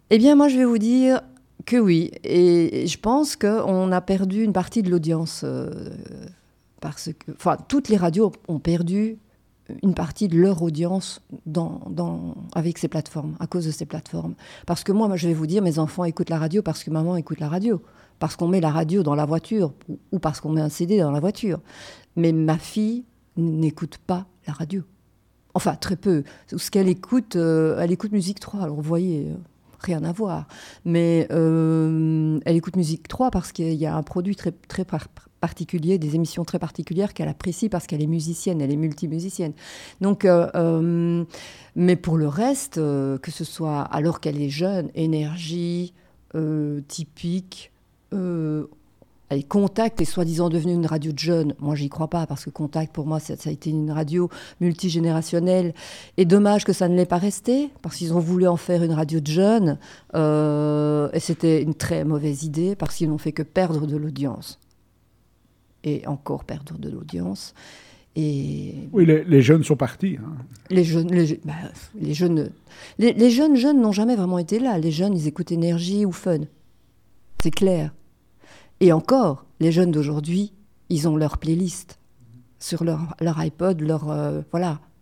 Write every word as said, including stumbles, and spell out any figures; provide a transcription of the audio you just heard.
Eh bien, moi, je vais vous dire que oui. Et je pense qu'on a perdu une partie de l'audience. euh, parce que, enfin, toutes les radios ont perdu une partie de leur audience dans, dans, avec ces plateformes, à cause de ces plateformes. Parce que moi, moi, je vais vous dire, mes enfants écoutent la radio parce que maman écoute la radio. Parce qu'on met la radio dans la voiture ou, ou parce qu'on met un C D dans la voiture. Mais ma fille n'écoute pas la radio. Enfin, très peu. Ce qu'elle écoute, euh, elle écoute Musique trois. Alors, vous voyez, euh, rien à voir. Mais euh, elle écoute Musique trois parce qu'il y a un produit très, très par- particulier, des émissions très particulières qu'elle apprécie parce qu'elle est musicienne, elle est multimusicienne. Donc, euh, euh, mais pour le reste, euh, que ce soit alors qu'elle est jeune, énergie, euh, typique, euh, allez, Contact est soi-disant devenue une radio de jeunes. Moi, j'y crois pas, parce que Contact, pour moi, ça, ça a été une radio multigénérationnelle. Et dommage que ça ne l'ait pas resté, parce qu'ils ont voulu en faire une radio de jeunes. Euh, et c'était une très mauvaise idée, parce qu'ils n'ont fait que perdre de l'audience. Et encore perdre de l'audience. Et Oui, les, les jeunes sont partis. Hein. les jeunes, les, bah, les jeunes, les, les jeunes jeunes n'ont jamais vraiment été là. Les jeunes, ils écoutent énergie ou fun. C'est clair. Et encore, les jeunes d'aujourd'hui, ils ont leur playlist sur leur, leur iPod, leur... euh, voilà.